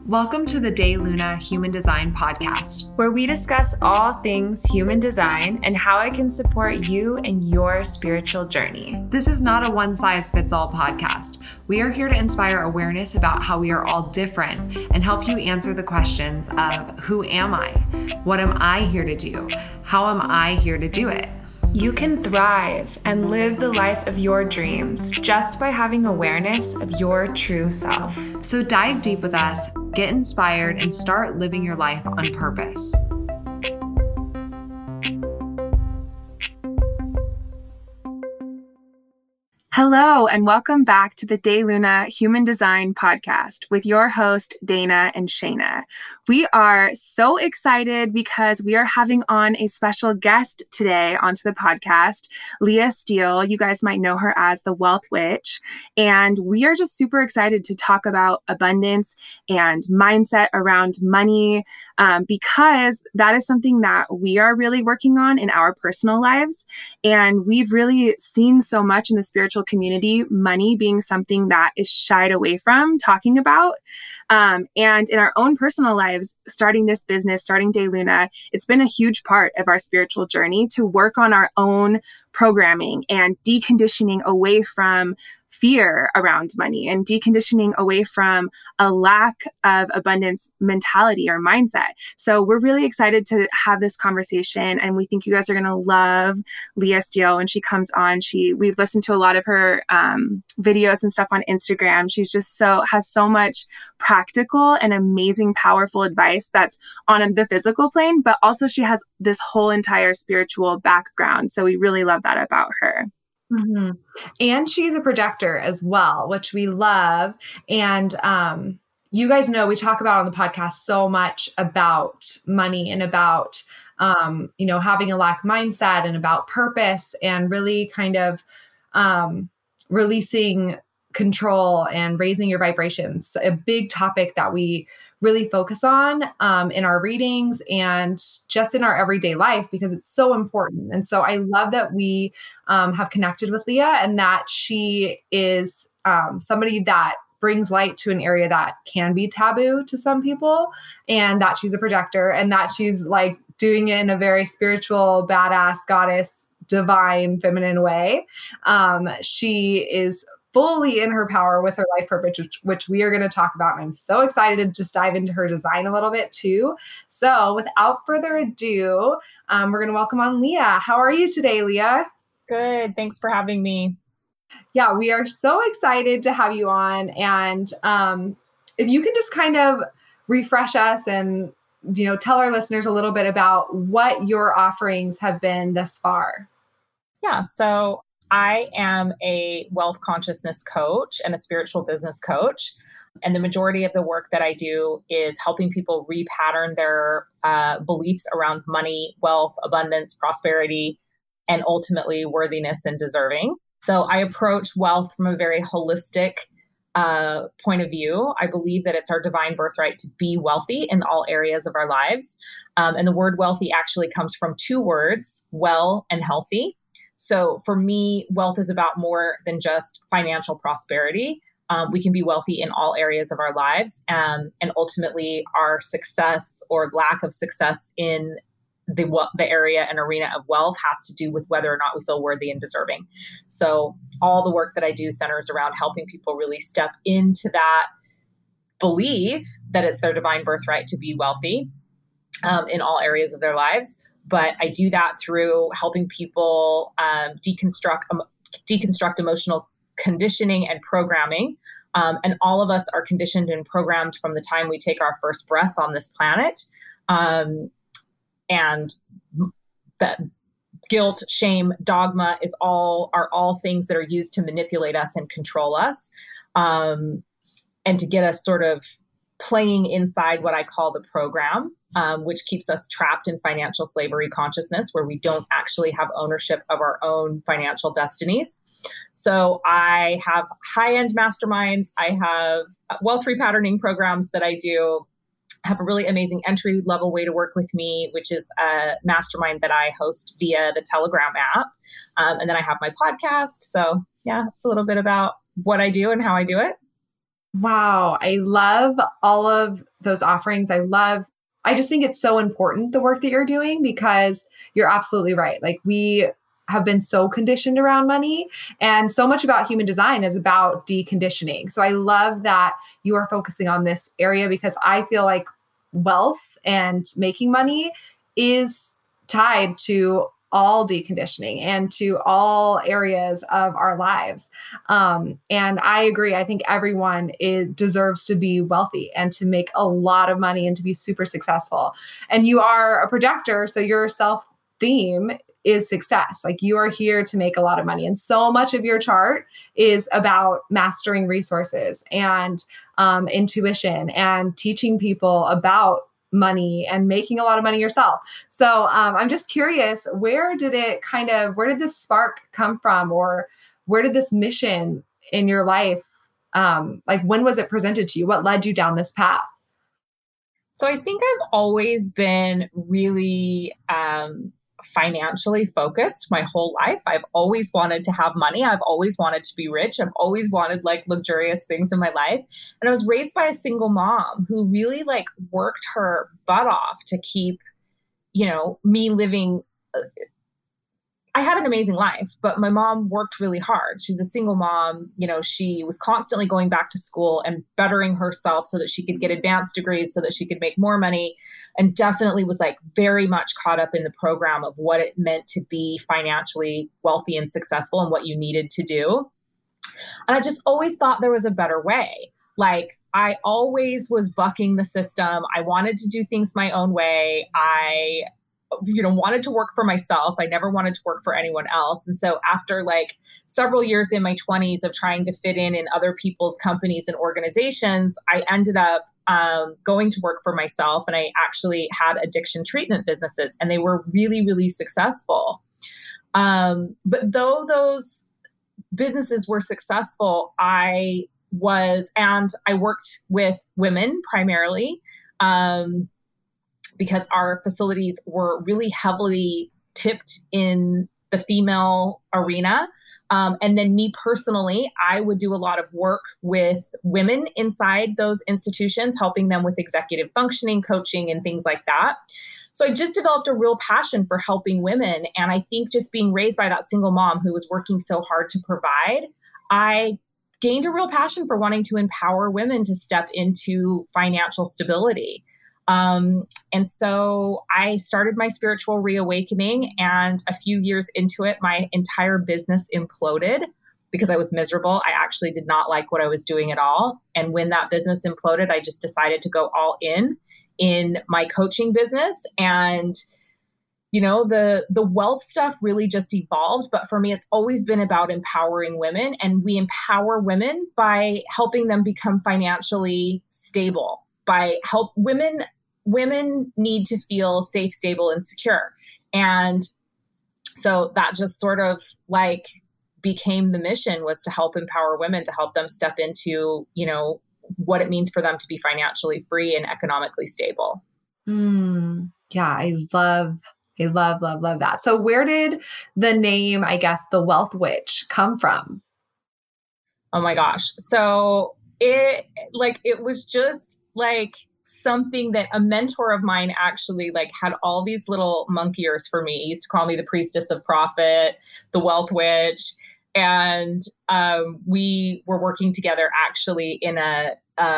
Welcome to the De Luna Human Design Podcast, where we discuss all things human design and how it can support you and your spiritual journey. This is not a one-size-fits-all podcast. We are here to inspire awareness about how we are all different and help you answer the questions of who am I? What am I here to do? How am I here to do it? You can thrive and live the life of your dreams just by having awareness of your true self. So dive deep with us, get inspired, and start living your life on purpose. Hello, and welcome back to the De Luna Human Design Podcast with your host, Dana and Shayna. We are so excited because we are having on a special guest today onto the podcast, Leah Steele. You guys might know her as the Wealth Witch. And we are just super excited to talk about abundance and mindset around money because that is something that we are really working on in our personal lives. And we've really seen so much in the spiritual community, money being something that is shied away from talking about. And in our own personal lives, starting this business, starting De Luna, it's been a huge part of our spiritual journey to work on our own programming and deconditioning away from fear around money and deconditioning away from a lack of abundance mentality or mindset. So we're really excited to have this conversation, and we think you guys are going to love Leah Steele when she comes on. We've listened to a lot of her videos and stuff on Instagram. She's just has so much practical and amazing, powerful advice that's on the physical plane, but also she has this whole entire spiritual background. So we really love that about her. Mm-hmm. And she's a projector as well, which we love. And you guys know we talk about on the podcast so much about money and about, having a lack mindset and about purpose and really kind of releasing control and raising your vibrations. A big topic that we really focus on in our readings and just in our everyday life because it's so important. And so I love that we have connected with Leah and that she is somebody that brings light to an area that can be taboo to some people, and that she's a projector and that she's like doing it in a very spiritual, badass, goddess, divine, feminine way. She is fully in her power with her life purpose, which we are going to talk about. And I'm so excited to just dive into her design a little bit too. So without further ado, we're going to welcome on Leah. How are you today, Leah? Good. Thanks for having me. Yeah, we are so excited to have you on. And if you can just kind of refresh us and, tell our listeners a little bit about what your offerings have been thus far. Yeah. So I am a wealth consciousness coach and a spiritual business coach. And the majority of the work that I do is helping people repattern their beliefs around money, wealth, abundance, prosperity, and ultimately worthiness and deserving. So I approach wealth from a very holistic point of view. I believe that it's our divine birthright to be wealthy in all areas of our lives. And the word wealthy actually comes from two words, well and healthy. So for me, wealth is about more than just financial prosperity. We can be wealthy in all areas of our lives. And ultimately, our success or lack of success in the area and arena of wealth has to do with whether or not we feel worthy and deserving. So all the work that I do centers around helping people really step into that belief that it's their divine birthright to be wealthy in all areas of their lives. But I do that through helping people deconstruct emotional conditioning and programming. And all of us are conditioned and programmed from the time we take our first breath on this planet. And that guilt, shame, dogma are all things that are used to manipulate us and control us, and to get us sort of playing inside what I call the program, which keeps us trapped in financial slavery consciousness, where we don't actually have ownership of our own financial destinies. So I have high-end masterminds. I have wealth repatterning programs that I do. I have a really amazing entry-level way to work with me, which is a mastermind that I host via the Telegram app. And then I have my podcast. So yeah, it's a little bit about what I do and how I do it. Wow. I love all of those offerings. I just think it's so important, the work that you're doing, because you're absolutely right. Like, we have been so conditioned around money, and so much about human design is about deconditioning. So I love that you are focusing on this area, because I feel like wealth and making money is tied to all deconditioning and to all areas of our lives. And I agree. I think everyone deserves to be wealthy and to make a lot of money and to be super successful. And you are a projector, so your self theme is success. Like, you are here to make a lot of money. And so much of your chart is about mastering resources and intuition and teaching people about money and making a lot of money yourself. So I'm just curious, where did this spark come from, or where did this mission in your life, like, when was it presented to you? What led you down this path? So I think I've always been really financially focused my whole life. I've always wanted to have money. I've always wanted to be rich. I've always wanted like luxurious things in my life. And I was raised by a single mom who really like worked her butt off to keep, me living. I had an amazing life, but my mom worked really hard. She's a single mom. She was constantly going back to school and bettering herself so that she could get advanced degrees, so that she could make more money, and definitely was like very much caught up in the program of what it meant to be financially wealthy and successful and what you needed to do. And I just always thought there was a better way. Like, I always was bucking the system. I wanted to do things my own way. I wanted to work for myself. I never wanted to work for anyone else. And so after like several years in my 20s of trying to fit in other people's companies and organizations, I ended up going to work for myself. And I actually had addiction treatment businesses, and they were really, really successful. But though those businesses were successful, I worked with women primarily, because our facilities were really heavily tipped in the female arena. And then me personally, I would do a lot of work with women inside those institutions, helping them with executive functioning, coaching, and things like that. So I just developed a real passion for helping women. And I think just being raised by that single mom who was working so hard to provide, I gained a real passion for wanting to empower women to step into financial stability. And so I started my spiritual reawakening, and a few years into it, my entire business imploded because I was miserable. I actually did not like what I was doing at all. And when that business imploded, I just decided to go all in my coaching business. And, the wealth stuff really just evolved. But for me, it's always been about empowering women, and we empower women by helping them become financially stable. Women need to feel safe, stable, and secure. And so that just sort of like became the mission, was to help empower women, to help them step into, what it means for them to be financially free and economically stable. Yeah, I love that. So where did the name, I guess, the Wealth Witch come from? Oh my gosh. So it was just like something that a mentor of mine actually like had all these little monkey ears for me. He used to call me the priestess of profit, the wealth witch. And we were working together actually in a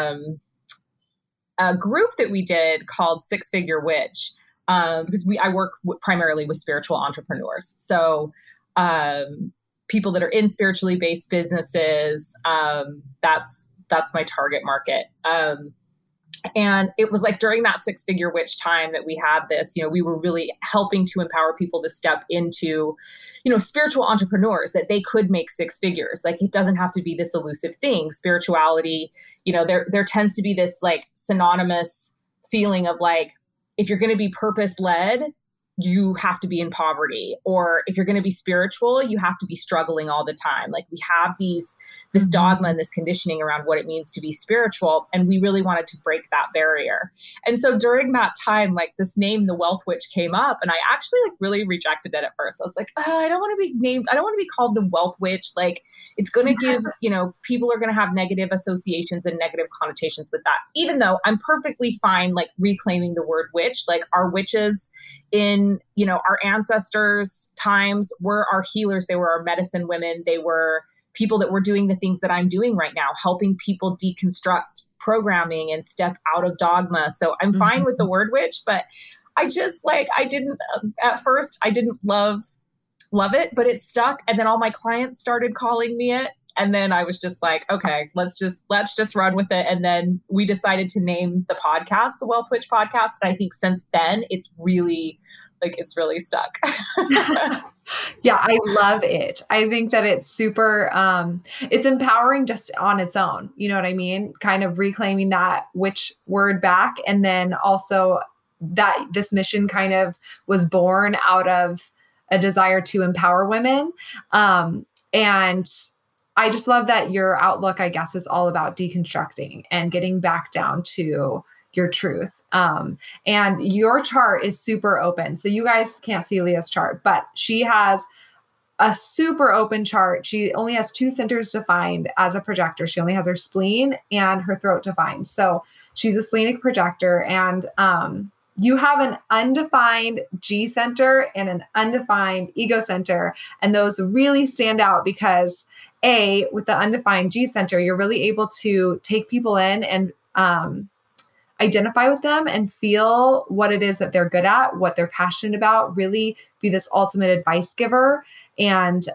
group that we did called Six Figure Witch, because I work primarily with spiritual entrepreneurs. So people that are in spiritually based businesses, that's my target market. And it was like during that Six Figure Witch time that we had this, we were really helping to empower people to step into, spiritual entrepreneurs, that they could make six figures. Like, it doesn't have to be this elusive thing. Spirituality, there tends to be this like synonymous feeling of like, if you're going to be purpose led, you have to be in poverty, or if you're going to be spiritual, you have to be struggling all the time. Like, we have this dogma and this conditioning around what it means to be spiritual. And we really wanted to break that barrier. And so during that time, like this name, the Wealth Witch, came up, and I actually like really rejected it at first. I was like, I don't want to be named. I don't want to be called the Wealth Witch. Like it's going to give, people are going to have negative associations and negative connotations with that, even though I'm perfectly fine, like reclaiming the word witch. Like our witches in, our ancestors' times were our healers. They were our medicine women. They were people that were doing the things that I'm doing right now, helping people deconstruct programming and step out of dogma. So I'm fine with the word witch, but I just at first I didn't love it, but it stuck. And then all my clients started calling me it. And then I was just like, okay, let's just run with it. And then we decided to name the podcast, the Wealth Witch Podcast. And I think since then it's really stuck. Yeah, I love it. I think that it's super, it's empowering just on its own. You know what I mean? Kind of reclaiming that witch word back. And then also that this mission kind of was born out of a desire to empower women. And I just love that your outlook, I guess, is all about deconstructing and getting back down to your truth. And your chart is super open. So you guys can't see Leah's chart, but she has a super open chart. She only has 2 centers defined as a projector. She only has her spleen and her throat defined. So she's a splenic projector, and you have an undefined G center and an undefined ego center. And those really stand out because with the undefined G center, you're really able to take people in and identify with them and feel what it is that they're good at, what they're passionate about, really be this ultimate advice giver, and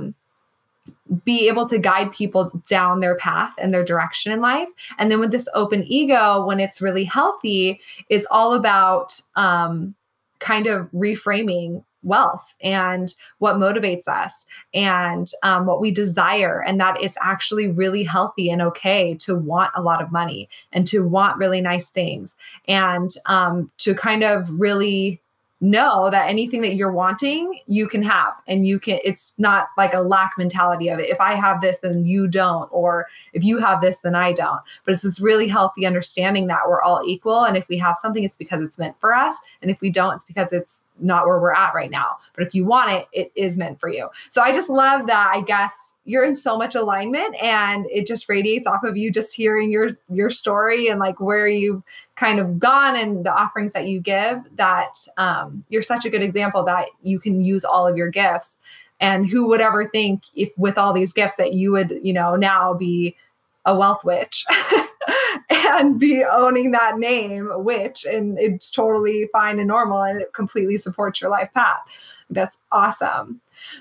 be able to guide people down their path and their direction in life. And then with this open ego, when it's really healthy, is all about kind of reframing wealth and what motivates us and what we desire, and that it's actually really healthy and okay to want a lot of money and to want really nice things, and to kind of really know that anything that you're wanting, you can have, and it's not like a lack mentality of it. If I have this, then you don't, or if you have this, then I don't. But it's this really healthy understanding that we're all equal. And if we have something, it's because it's meant for us. And if we don't, it's because it's not where we're at right now. But if you want it, it is meant for you. So I just love that. I guess you're in so much alignment, and it just radiates off of you just hearing your story and like where you've kind of gone and the offerings that you give, that you're such a good example that you can use all of your gifts. And who would ever think, if with all these gifts, that you would, now be a wealth witch and be owning that name witch, and it's totally fine and normal, and it completely supports your life path. That's awesome.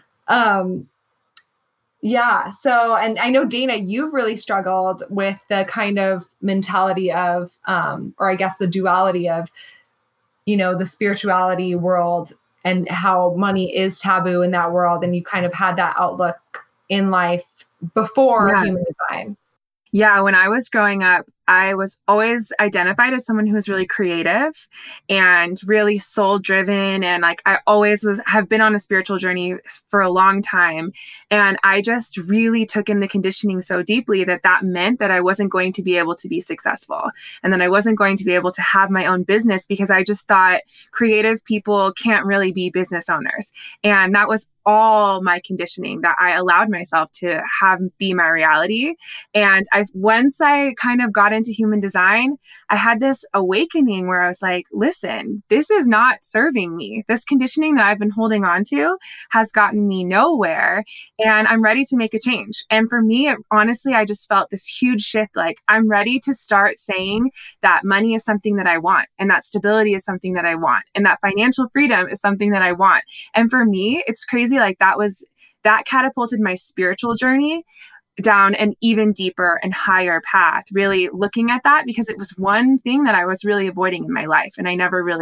Yeah. So, and I know, Dana, you've really struggled with the kind of mentality of, or I guess the duality of, the spirituality world and how money is taboo in that world. And you kind of had that outlook in life before human design. Yeah. When I was growing up, I was always identified as someone who was really creative and really soul driven. And like, I always have been on a spiritual journey for a long time. And I just really took in the conditioning so deeply that meant that I wasn't going to be able to be successful. And then I wasn't going to be able to have my own business, because I just thought creative people can't really be business owners. And that was all my conditioning that I allowed myself to have be my reality. And once I kind of got into human design, I had this awakening where I was like, listen, this is not serving me. This conditioning that I've been holding on to has gotten me nowhere, and I'm ready to make a change. And for me, honestly, I just felt this huge shift. Like, I'm ready to start saying that money is something that I want, and that stability is something that I want, and that financial freedom is something that I want. And for me, it's crazy. Like, that catapulted my spiritual journey down an even deeper and higher path, really looking at that, because it was one thing that I was really avoiding in my life. And I never really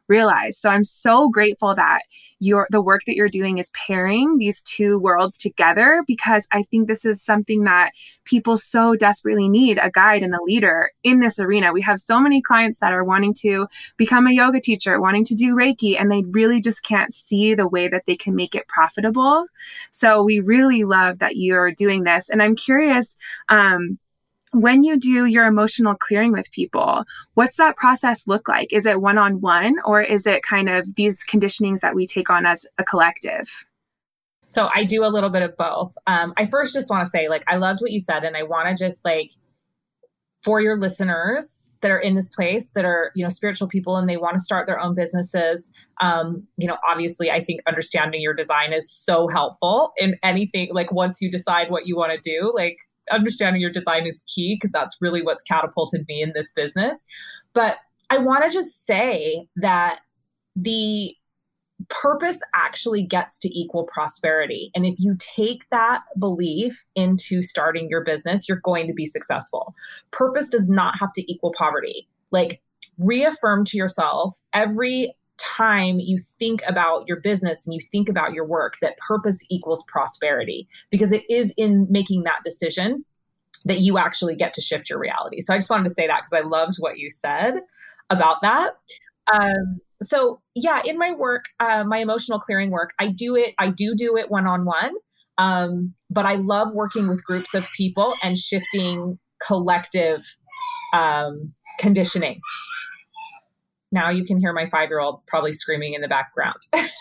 realize. So I'm so grateful that the work that you're doing is pairing these two worlds together, because I think this is something that people so desperately need, a guide and a leader in this arena. We have so many clients that are wanting to become a yoga teacher, wanting to do Reiki, and they really just can't see the way that they can make it profitable. So we really love that you're doing this. And I'm curious, when you do your emotional clearing with people, what's that process look like? Is it one-on-one, or is it kind of these conditionings that we take on as a collective? So I do a little bit of both. I first just want to say, like, I loved what you said. And I want to just, like, for your listeners that are in this place that are, spiritual people and they want to start their own businesses. Obviously I think understanding your design is so helpful in anything. Like, once you decide what you want to do, like, understanding your design is key, because that's really what's catapulted me in this business. But I want to just say that the purpose actually gets to equal prosperity. And if you take that belief into starting your business, you're going to be successful. Purpose does not have to equal poverty. Like, reaffirm to yourself every time you think about your business and you think about your work that purpose equals prosperity, because it is in making that decision that you actually get to shift your reality. So I just wanted to say that because I loved what you said about that. So yeah, in my work, my emotional clearing work, I do it one-on-one. But I love working with groups of people and shifting collective conditioning. Now you can hear my 5-year-old probably screaming in the background.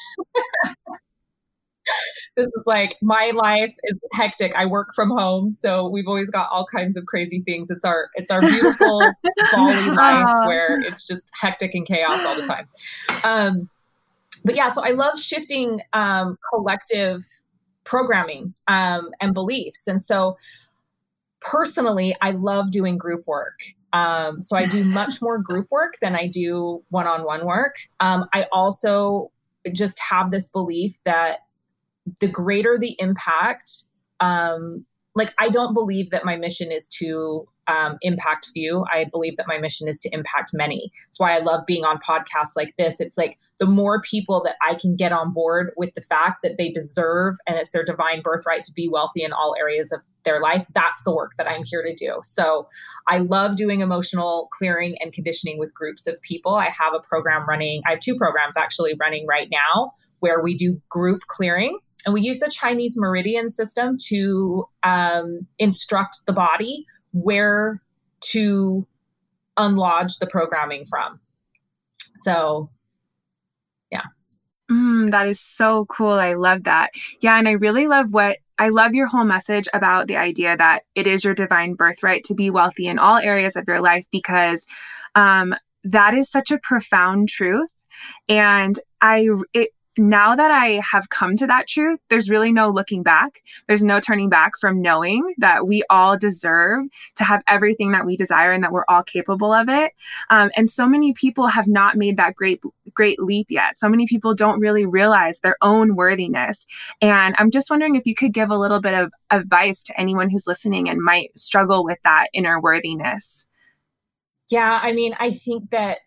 This is like, my life is hectic. I work from home, so we've always got all kinds of crazy things. It's our beautiful Bali life where it's just hectic and chaos all the time. But yeah, so I love shifting collective programming and beliefs. And so personally, I love doing group work. So I do much more group work than I do one-on-one work. I also just have this belief that the greater the impact, I don't believe that my mission is to impact few. I believe that my mission is to impact many. That's why I love being on podcasts like this. It's like, the more people that I can get on board with the fact that they deserve, and it's their divine birthright to be wealthy in all areas of their life, that's the work that I'm here to do. So I love doing emotional clearing and conditioning with groups of people. I have a program running. I have 2 programs actually running right now where we do group clearing. And we use the Chinese meridian system to instruct the body where to unlodge the programming from. So, yeah. That is so cool. I love that. Yeah. And I really love your whole message about the idea that it is your divine birthright to be wealthy in all areas of your life, because that is such a profound truth. And now that I have come to that truth, there's really no looking back. There's no turning back from knowing that we all deserve to have everything that we desire and that we're all capable of it. And so many people have not made that great leap yet. So many people don't really realize their own worthiness. And I'm just wondering if you could give a little bit of advice to anyone who's listening and might struggle with that inner worthiness. Yeah, I mean, I think that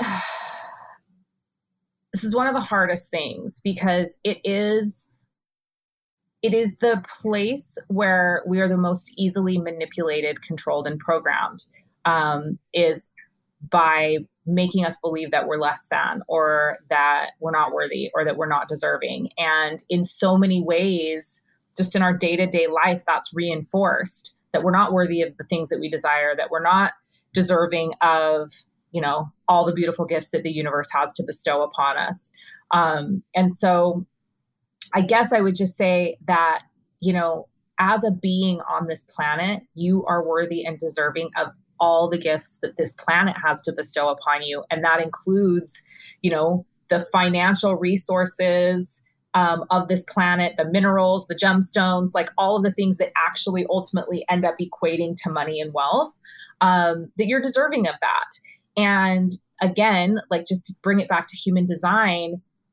this is one of the hardest things, because it is the place where we are the most easily manipulated, controlled, and programmed, is by making us believe that we're less than, or that we're not worthy, or that we're not deserving. And in so many ways, just in our day-to-day life, that's reinforced, that we're not worthy of the things that we desire, that we're not deserving of, all the beautiful gifts that the universe has to bestow upon us. And so I guess I would just say that, as a being on this planet, you are worthy and deserving of all the gifts that this planet has to bestow upon you. And that includes, the financial resources of this planet, the minerals, the gemstones, like all of the things that actually ultimately end up equating to money and wealth, that you're deserving of that. And again, like, just to bring it back to human design,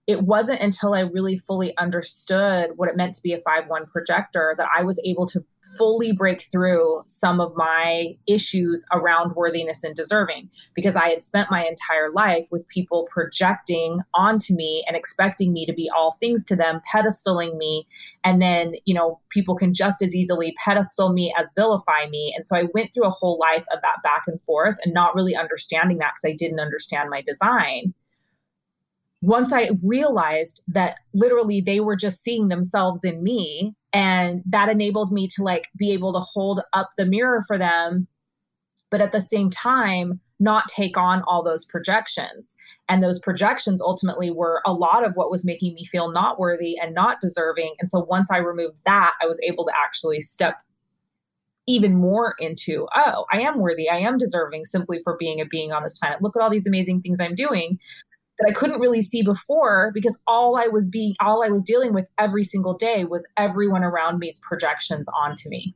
it wasn't until I really fully understood what it meant to be a 5/1 projector that I was able to fully break through some of my issues around worthiness and deserving, because I had spent my entire life with people projecting onto me and expecting me to be all things to them, pedestaling me. And then, people can just as easily pedestal me as vilify me. And so I went through a whole life of that back and forth and not really understanding that because I didn't understand my design. Once I realized that literally they were just seeing themselves in me, and that enabled me to be able to hold up the mirror for them, but at the same time, not take on all those projections. And those projections ultimately were a lot of what was making me feel not worthy and not deserving. And so once I removed that, I was able to actually step even more into, oh, I am worthy, I am deserving simply for being a being on this planet. Look at all these amazing things I'm doing that I couldn't really see before, because all I was dealing with every single day was everyone around me's projections onto me.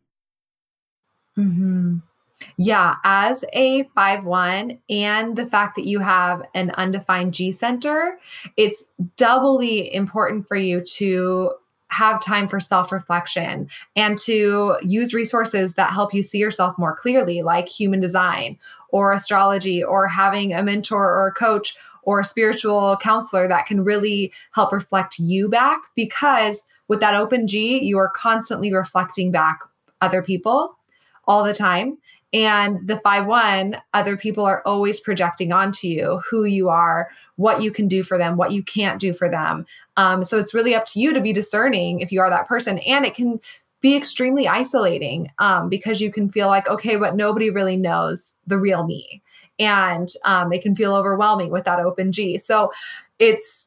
Mm-hmm. Yeah. As a 5/1 and the fact that you have an undefined G center, it's doubly important for you to have time for self-reflection and to use resources that help you see yourself more clearly, like human design or astrology, or having a mentor or a coach or a spiritual counselor that can really help reflect you back. Because with that open G, you are constantly reflecting back other people all the time. And the 5/1, other people are always projecting onto you who you are, what you can do for them, what you can't do for them. So it's really up to you to be discerning if you are that person. And it can be extremely isolating because you can feel like, okay, but nobody really knows the real me. And it can feel overwhelming with that open G. So it's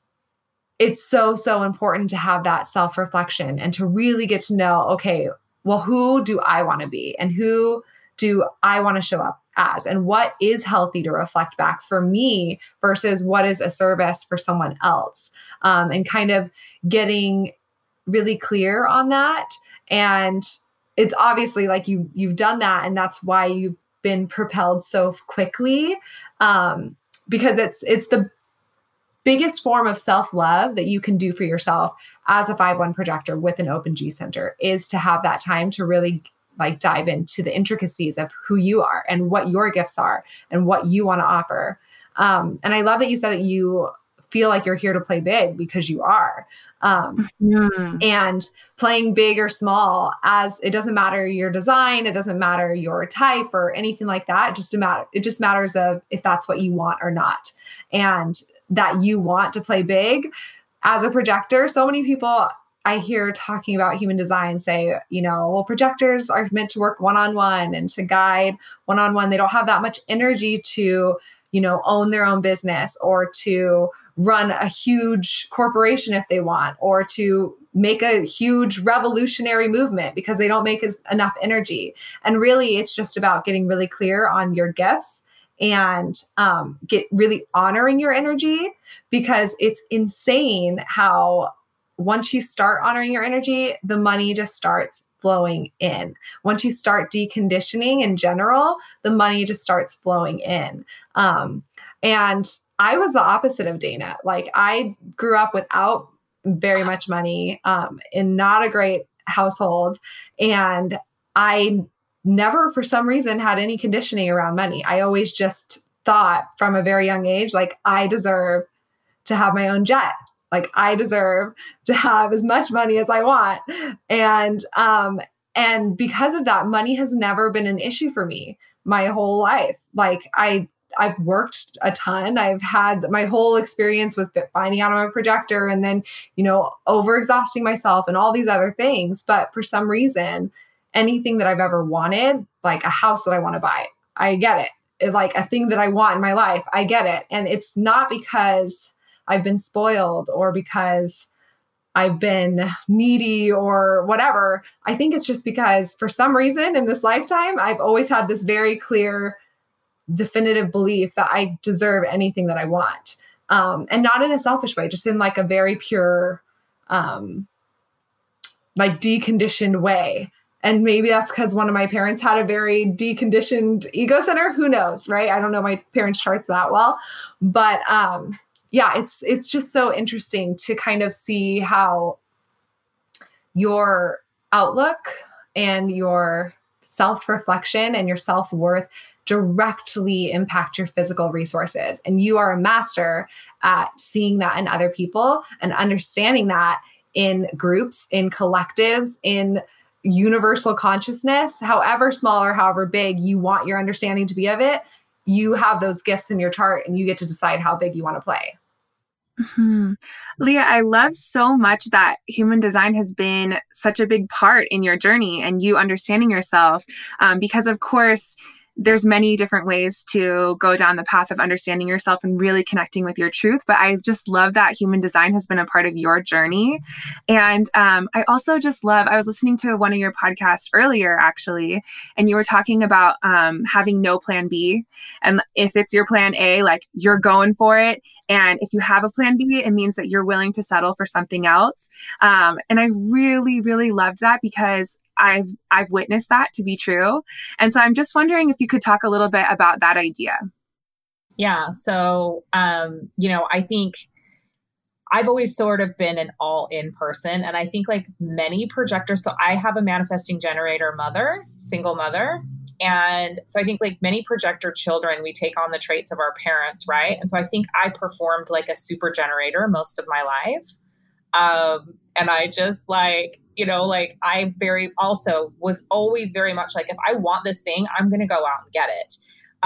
so important to have that self-reflection and to really get to know, okay, well, who do I want to be? And who do I want to show up as? And what is healthy to reflect back for me versus what is a service for someone else? And kind of getting really clear on that. And it's obviously like you've done that, and that's why you've been propelled so quickly, because it's the biggest form of self-love that you can do for yourself as a 5/1 projector with an open G center, is to have that time to really dive into the intricacies of who you are and what your gifts are and what you want to offer. And I love that you said that you feel like you're here to play big, because you are. And playing big or small, as it doesn't matter your design, it doesn't matter your type or anything like that. It just matters of if that's what you want or not. And that you want to play big as a projector. So many people I hear talking about human design say, well, projectors are meant to work one-on-one and to guide one-on-one. They don't have that much energy to, own their own business or to run a huge corporation if they want, or to make a huge revolutionary movement, because they don't make enough energy. And really, it's just about getting really clear on your gifts and get really honoring your energy, because it's insane how once you start honoring your energy, the money just starts flowing in. Once you start deconditioning in general, the money just starts flowing in. And I was the opposite of Dana. I grew up without very much money, in not a great household. And I never, for some reason, had any conditioning around money. I always just thought from a very young age, I deserve to have my own jet. I deserve to have as much money as I want. And because of that, money has never been an issue for me my whole life. I've worked a ton. I've had my whole experience with finding out I'm a projector and then, overexhausting myself and all these other things. But for some reason, anything that I've ever wanted, like a house that I want to buy, I get it. Like a thing that I want in my life, I get it. And it's not because I've been spoiled or because I've been needy or whatever. I think it's just because for some reason in this lifetime, I've always had this very clear, definitive belief that I deserve anything that I want. And not in a selfish way, just in a very pure, deconditioned way. And maybe that's because one of my parents had a very deconditioned ego center. Who knows, right? I don't know my parents' charts that well. But yeah, it's just so interesting to kind of see how your outlook and your self-reflection and your self-worth directly impact your physical resources. And you are a master at seeing that in other people and understanding that in groups, in collectives, in universal consciousness, however small or however big you want your understanding to be of it. You have those gifts in your chart and you get to decide how big you want to play. Mm-hmm. Leah, I love so much that human design has been such a big part in your journey and you understanding yourself, because of course, there's many different ways to go down the path of understanding yourself and really connecting with your truth. But I just love that human design has been a part of your journey. And I also just love, I was listening to one of your podcasts earlier, actually, and you were talking about having no plan B. And if it's your plan A, like you're going for it. And if you have a plan B, it means that you're willing to settle for something else. And I really, really loved that because I've witnessed that to be true. And so I'm just wondering if you could talk a little bit about that idea. Yeah. So, I think I've always sort of been an all-in person. And I think like many projectors, so I have a manifesting generator mother, single mother. And so I think like many projector children, we take on the traits of our parents, right? And so I think I performed like a super generator most of my life. And I just like, I was always very much like, if I want this thing, I'm going to go out and get it.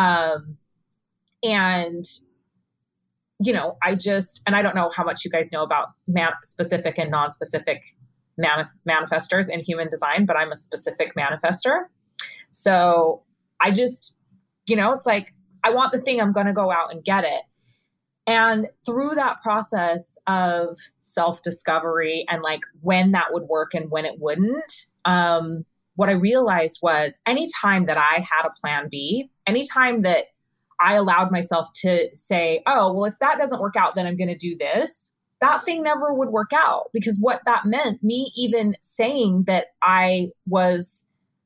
I don't know how much you guys know about specific and non-specific manifestors in human design, but I'm a specific manifestor. So I just, it's like, I want the thing, I'm going to go out and get it. And through that process of self-discovery and like when that would work and when it wouldn't, what I realized was anytime that I had a plan B, anytime that I allowed myself to say, oh, well, if that doesn't work out, then I'm going to do this, that thing never would work out. Because what that meant, me even saying that I was,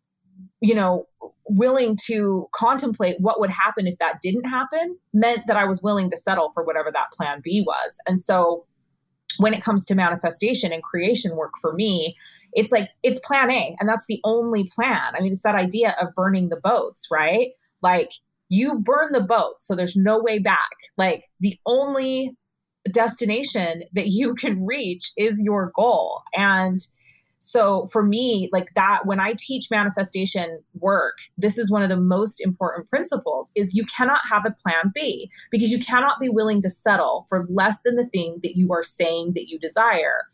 willing to contemplate what would happen if that didn't happen, meant that I was willing to settle for whatever that plan B was. And so when it comes to manifestation and creation work for me, it's like, it's plan A, and that's the only plan. I mean, it's that idea of burning the boats, right? Like you burn the boats, so there's no way back. Like the only destination that you can reach is your goal. And so for me, like that, when I teach manifestation work, this is one of the most important principles is you cannot have a plan B because you cannot be willing to settle for less than the thing that you are saying that you desire.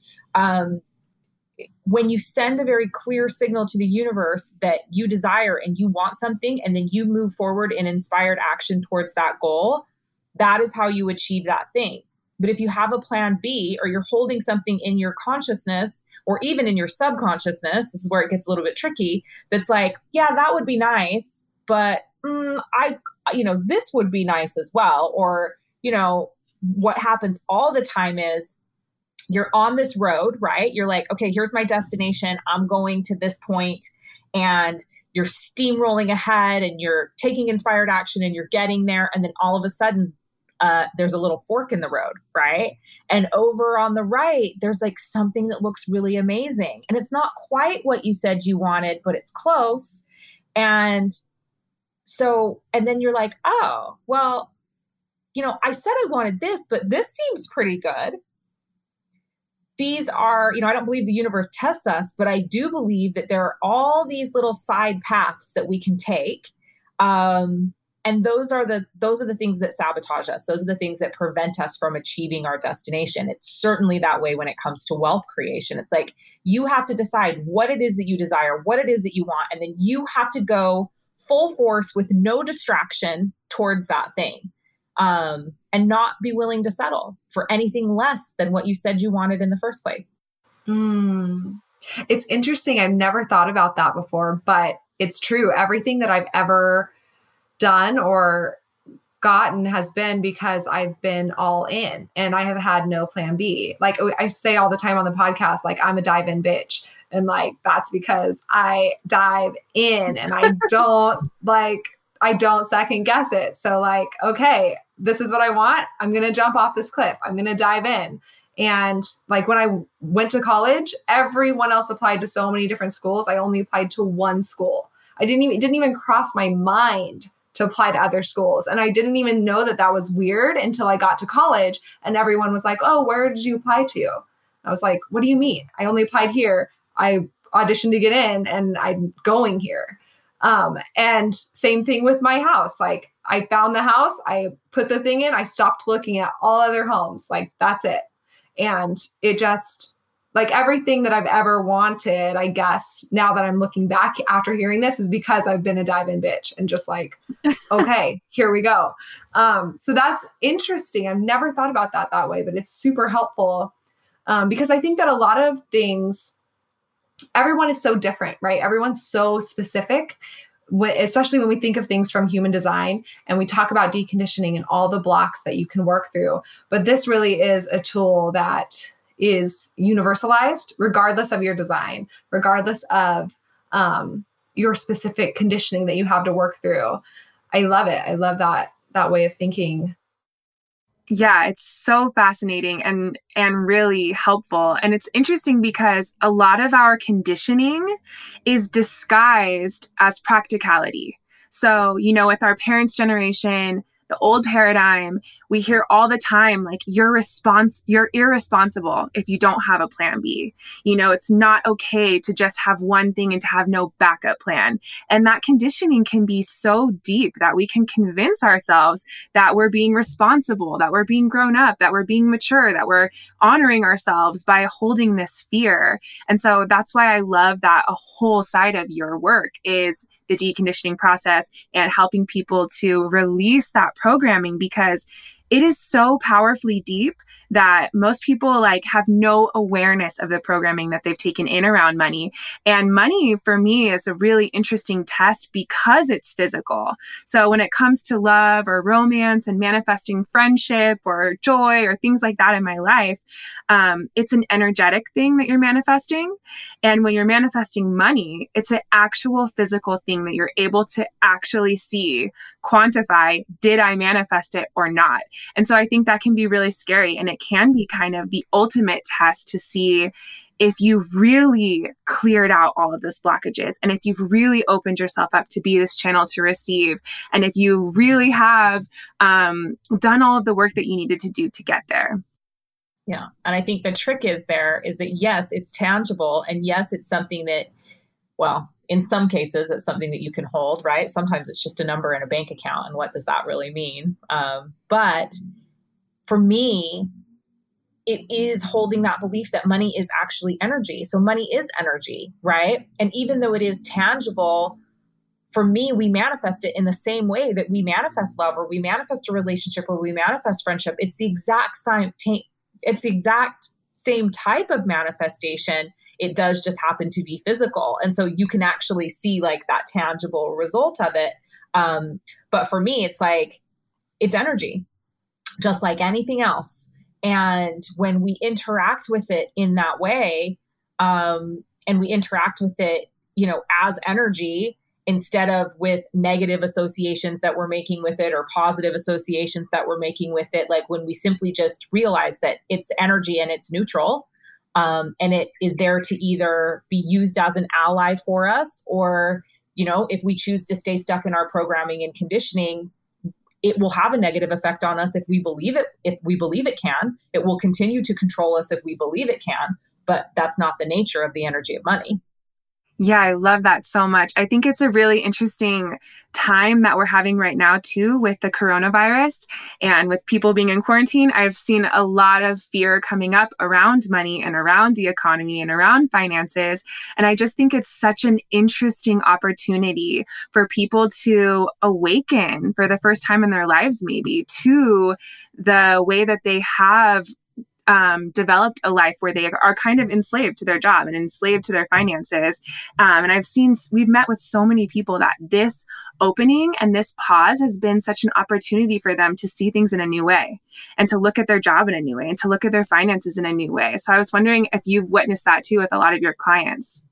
When you send a very clear signal to the universe that you desire and you want something, and then you move forward in inspired action towards that goal, that is how you achieve that thing. But if you have a plan B or you're holding something in your consciousness or even in your subconsciousness, this is where it gets a little bit tricky. That's like, yeah, that would be nice, but this would be nice as well. Or, what happens all the time is you're on this road, right? You're like, okay, here's my destination. I'm going to this point, and you're steamrolling ahead and you're taking inspired action and you're getting there. And then all of a sudden, there's a little fork in the road, right? And over on the right, there's like something that looks really amazing. And it's not quite what you said you wanted, but it's close. And then you're like, oh, well, I said I wanted this, but this seems pretty good. These are, I don't believe the universe tests us, but I do believe that there are all these little side paths that we can take. And those are the things that sabotage us. Those are the things that prevent us from achieving our destination. It's certainly that way when it comes to wealth creation. It's like you have to decide what it is that you desire, what it is that you want, and then you have to go full force with no distraction towards that thing, and not be willing to settle for anything less than what you said you wanted in the first place. It's interesting. I've never thought about that before, but it's true. Everything that I've ever done or gotten has been because I've been all in and I have had no plan B. Like I say all the time on the podcast, like I'm a dive in bitch. And like, that's because I dive in and I don't I don't second guess it. So like, okay, this is what I want. I'm going to jump off this cliff. I'm going to dive in. And like when I went to college, everyone else applied to so many different schools. I only applied to one school. It didn't even cross my mind to apply to other schools. And I didn't even know that that was weird until I got to college and everyone was like, oh, where did you apply to? I was like, what do you mean? I only applied here. I auditioned to get in and I'm going here. And same thing with my house. Like I found the house, I put the thing in, I stopped looking at all other homes. Like that's it. And it just like everything that I've ever wanted, I guess now that I'm looking back after hearing this is because I've been a dive-in bitch and just like, okay, here we go. So that's interesting. I've never thought about that way, but it's super helpful because I think that a lot of things, everyone is so different, right? Everyone's so specific, especially when we think of things from human design and we talk about deconditioning and all the blocks that you can work through. But this really is a tool that is universalized regardless of your design, regardless of your specific conditioning that you have to work through. I love it. I love that way of thinking. Yeah, it's so fascinating and really helpful. And it's interesting because a lot of our conditioning is disguised as practicality. So, with our parents' generation, the old paradigm, we hear all the time, like, you're irresponsible if you don't have a plan B. It's not okay to just have one thing and to have no backup plan. And that conditioning can be so deep that we can convince ourselves that we're being responsible, that we're being grown up, that we're being mature, that we're honoring ourselves by holding this fear. And so that's why I love that a whole side of your work is the deconditioning process and helping people to release that programming, because it is so powerfully deep that most people have no awareness of the programming that they've taken in around money. And money for me is a really interesting test because it's physical. So when it comes to love or romance and manifesting friendship or joy or things like that in my life, it's an energetic thing that you're manifesting. And when you're manifesting money, it's an actual physical thing that you're able to actually see, quantify, did I manifest it or not? And so I think that can be really scary, and it can be kind of the ultimate test to see if you've really cleared out all of those blockages, and if you've really opened yourself up to be this channel to receive, and if you really have done all of the work that you needed to do to get there. Yeah. And I think the trick is that yes, it's tangible, and yes, it's something that, well, in some cases, it's something that you can hold, right? Sometimes it's just a number in a bank account. And what does that really mean? But for me, it is holding that belief that money is actually energy. So money is energy, right? And even though it is tangible, for me, we manifest it in the same way that we manifest love, or we manifest a relationship, or we manifest friendship. It's the exact same type of manifestation. It does just happen to be physical. And so you can actually see that tangible result of it. But for me, it's energy, just like anything else. And when we interact with it in that way, and we interact with it, as energy, instead of with negative associations that we're making with it or positive associations that we're making with it, like when we simply just realize that it's energy and it's neutral, and it is there to either be used as an ally for us, or, if we choose to stay stuck in our programming and conditioning, it will have a negative effect on us if we believe it. If we believe it can, it will continue to control us if we believe it can. But that's not the nature of the energy of money. Yeah, I love that so much. I think it's a really interesting time that we're having right now, too, with the coronavirus and with people being in quarantine. I've seen a lot of fear coming up around money and around the economy and around finances. And I just think it's such an interesting opportunity for people to awaken for the first time in their lives, maybe, to the way that they have developed a life where they are kind of enslaved to their job and enslaved to their finances. And we've met with so many people that this opening and this pause has been such an opportunity for them to see things in a new way, and to look at their job in a new way, and to look at their finances in a new way. So I was wondering if you've witnessed that too with a lot of your clients.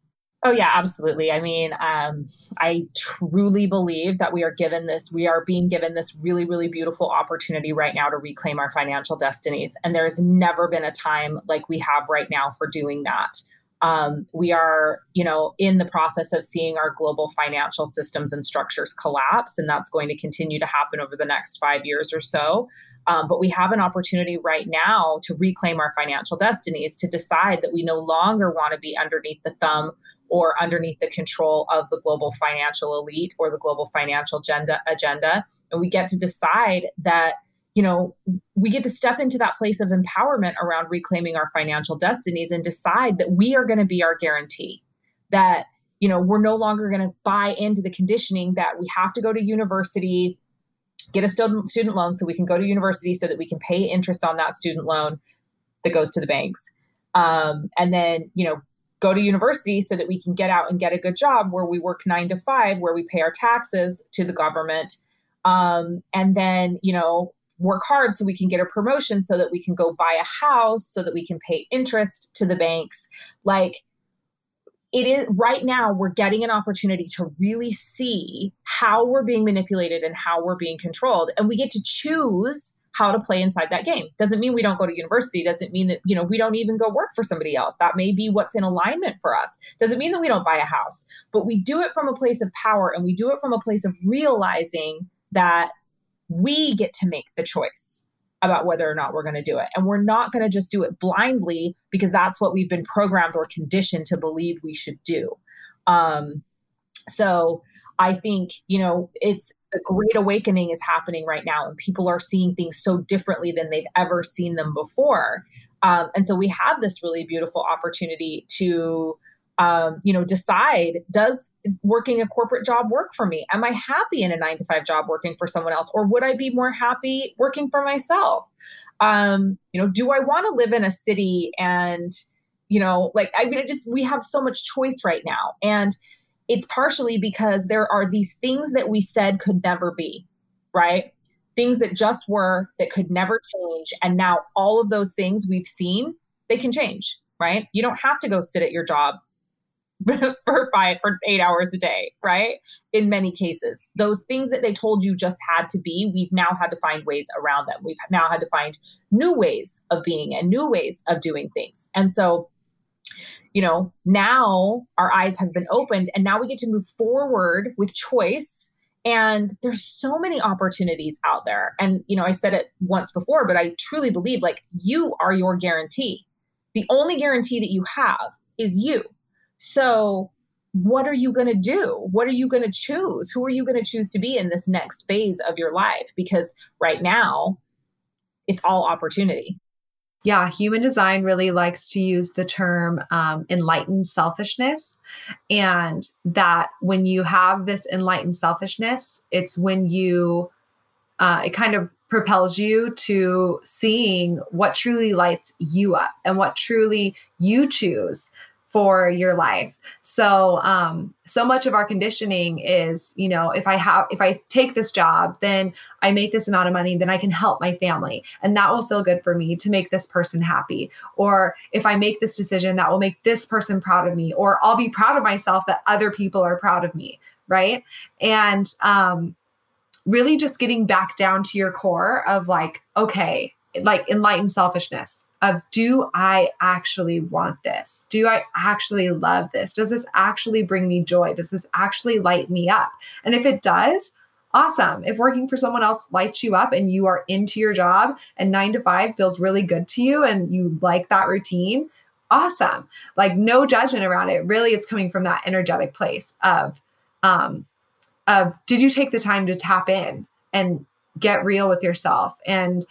Oh yeah, absolutely. I mean, I truly believe that we are being given this really, really beautiful opportunity right now to reclaim our financial destinies. And there's never been a time like we have right now for doing that. We are, in the process of seeing our global financial systems and structures collapse, and that's going to continue to happen over the next 5 years or so. But we have an opportunity right now to reclaim our financial destinies, to decide that we no longer want to be underneath the thumb or underneath the control of the global financial elite or the global financial agenda. And we get to decide that, we get to step into that place of empowerment around reclaiming our financial destinies and decide that we are going to be our guarantee, that, we're no longer going to buy into the conditioning that we have to go to university, get a student loan so we can go to university so that we can pay interest on that student loan that goes to the banks. And then, go to university so that we can get out and get a good job where we work 9 to 5, where we pay our taxes to the government. And then, work hard so we can get a promotion so that we can go buy a house so that we can pay interest to the banks. Like, it is right now, we're getting an opportunity to really see how we're being manipulated and how we're being controlled. And we get to choose how to play inside that game. Doesn't mean we don't go to university. Doesn't mean that, we don't even go work for somebody else. That may be what's in alignment for us. Doesn't mean that we don't buy a house, but we do it from a place of power, and we do it from a place of realizing that we get to make the choice about whether or not we're going to do it. And we're not going to just do it blindly because that's what we've been programmed or conditioned to believe we should do. So I think, it's a great awakening is happening right now, and people are seeing things so differently than they've ever seen them before. And so we have this really beautiful opportunity to, decide, does working a corporate job work for me? Am I happy in a 9 to 5 job working for someone else? Or would I be more happy working for myself? Do I want to live in a city and, we have so much choice right now. And it's partially because there are these things that we said could never be, right? Things that just were, that could never change. And now all of those things we've seen, they can change, right? You don't have to go sit at your job for 8 hours a day, right? In many cases, those things that they told you just had to be, we've now had to find ways around them. We've now had to find new ways of being and new ways of doing things. And so, now our eyes have been opened, and now we get to move forward with choice. And there's so many opportunities out there. And, I said it once before, but I truly believe, you are your guarantee. The only guarantee that you have is you. So what are you going to do? What are you going to choose? Who are you going to choose to be in this next phase of your life? Because right now, it's all opportunity. Yeah, human design really likes to use the term enlightened selfishness. And that when you have this enlightened selfishness, it's when it kind of propels you to seeing what truly lights you up and what truly you choose for your life. So, so much of our conditioning is, if I take this job, then I make this amount of money, then I can help my family, and that will feel good for me to make this person happy. Or if I make this decision, that will make this person proud of me, or I'll be proud of myself that other people are proud of me. Right. And, really just getting back down to your core of okay, enlightened selfishness of, do I actually want this? Do I actually love this? Does this actually bring me joy? Does this actually light me up? And if it does, awesome. If working for someone else lights you up and you are into your job and 9 to 5 feels really good to you and you like that routine, awesome. No judgment around it. Really, it's coming from that energetic place of did you take the time to tap in and get real with yourself and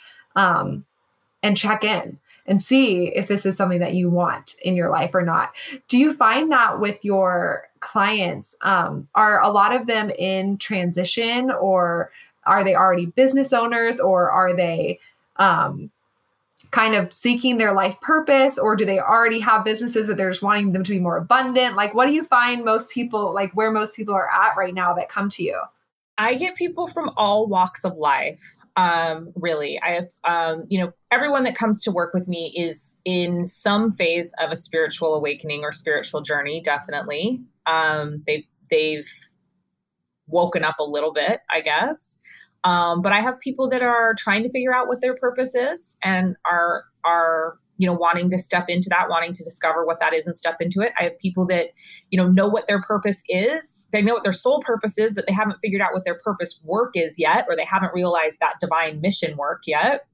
check in and see if this is something that you want in your life or not. Do you find that with your clients, are a lot of them in transition, or are they already business owners, or are they kind of seeking their life purpose, or do they already have businesses, but they're just wanting them to be more abundant? What do you find most people, where most people are at right now that come to you? I get people from all walks of life. Really. I have, everyone that comes to work with me is in some phase of a spiritual awakening or spiritual journey. Definitely. They've woken up a little bit, I guess. But I have people that are trying to figure out what their purpose is and are wanting to step into that, wanting to discover what that is and step into it. I have people that, know what their purpose is. They know what their soul purpose is, but they haven't figured out what their purpose work is yet, or they haven't realized that divine mission work yet.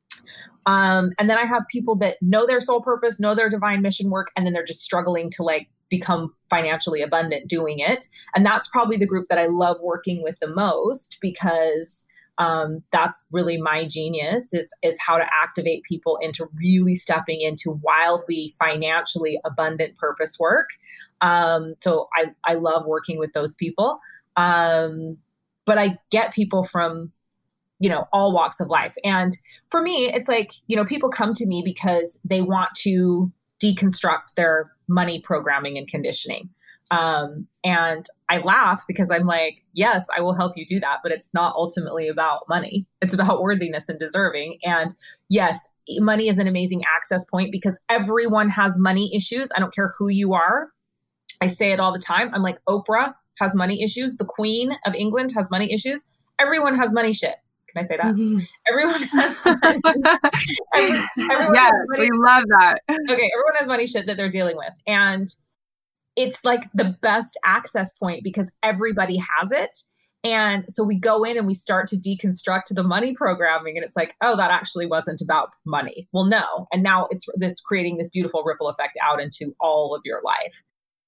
And then I have people that know their soul purpose, know their divine mission work, and then they're just struggling to become financially abundant doing it. And that's probably the group that I love working with the most, because that's really my genius is how to activate people into really stepping into wildly financially abundant purpose work. So I love working with those people. But I get people from, all walks of life. And for me, it's people come to me because they want to deconstruct their money programming and conditioning. And I laugh because I'm like, yes, I will help you do that, but it's not ultimately about money. It's about worthiness and deserving. And yes, money is an amazing access point because everyone has money issues. I don't care who you are. I say it all the time. I'm like, Oprah has money issues. The Queen of England has money issues. Everyone has money shit. Can I say that? Mm-hmm. Everyone has money. Everyone yes, has money. We love that. Okay, everyone has money shit that they're dealing with. And it's the best access point because everybody has it. And so we go in and we start to deconstruct the money programming. And it's oh, that actually wasn't about money. Well, no. And now it's creating this beautiful ripple effect out into all of your life.